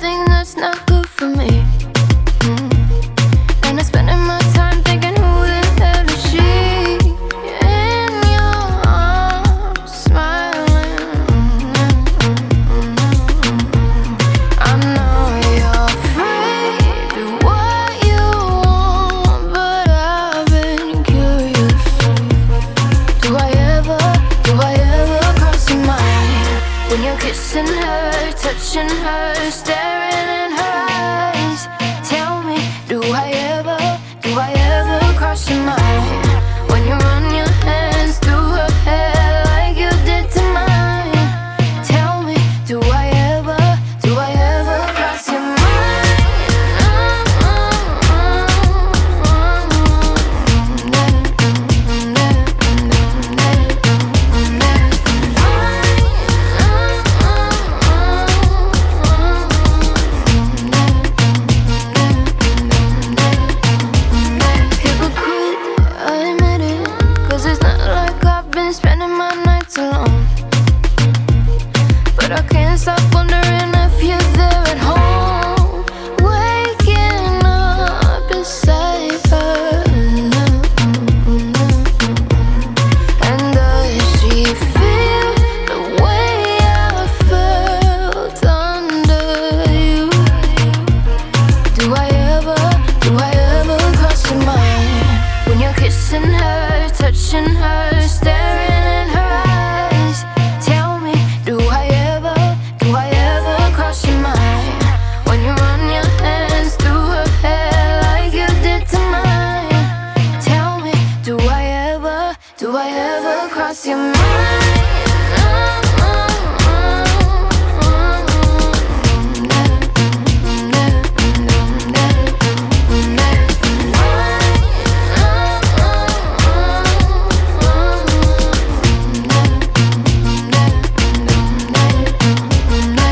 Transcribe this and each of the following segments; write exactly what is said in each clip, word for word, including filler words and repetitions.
something that's not good for me. Mm. And I'm spending my time thinking, who the hell is she? In your arms, smiling. I know you're afraid of what you want, but I've been curious. Do I ever, do I ever cross your mind? When you're kissing her, touching her, staring in her eyes. Tell me, do I ever, do I ever cross your mind? When you run your hands through her hair like you did to mine. Tell me, do I ever, do I ever cross your mind? Spending my nights alone, but I can't stop wondering if you're there at home, waking up beside her. And does she feel the way I felt under you? Do I ever, do I ever cross your mind? When you're kissing her, touching her, staring in her eyes. Tell me, do I ever, do I ever cross your mind? When you run your hands through her hair like you did to mine. Tell me, do I ever, do I ever cross your mind?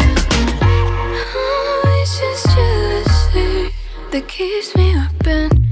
That keeps me up and